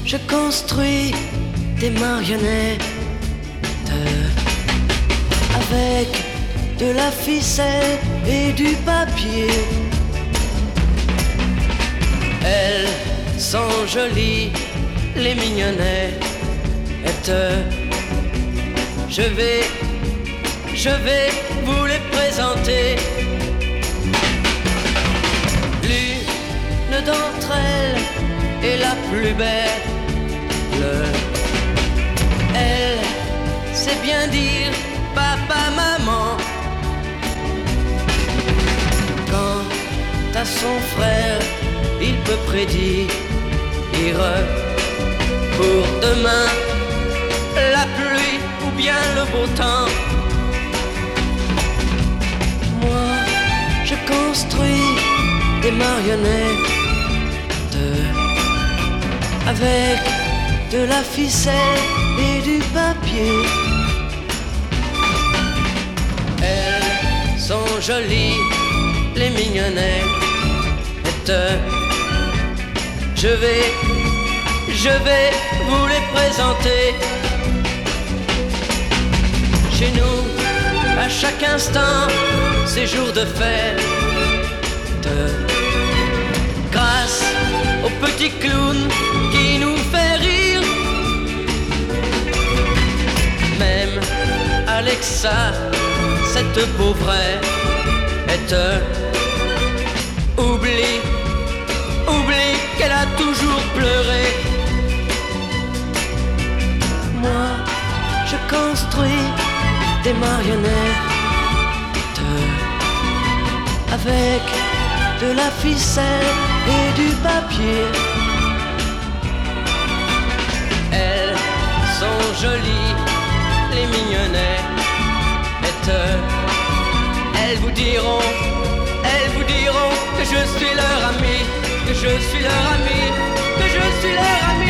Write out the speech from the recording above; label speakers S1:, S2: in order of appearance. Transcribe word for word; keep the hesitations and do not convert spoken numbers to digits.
S1: je construis des marionnettes avec de la ficelle et du papier. Elles sont jolies, les mignonnettes. Je vais, je vais vous les présenter. L'une d'entre elles est la plus belle. Elle sait bien dire papa, maman. Quant à son frère, il peut prédire pour demain la pluie ou bien le beau temps. Moi, je construis des marionnettes avec de la ficelle et du papier. Elles sont jolies, les mignonnettes. Je vais, je vais vous les présenter. Chez nous, à chaque instant, c'est jour de fête. Grâce au petit clown qui nous fait rire. Même Alexa, cette pauvrette, oublie, oublie qu'elle a toujours pleuré. Moi, je construis des marionnettes avec de la ficelle et du papier. Elles sont jolies, les mignonnettes. Elles vous diront, elles vous diront que je suis leur ami, que je suis leur ami, que je suis leur ami.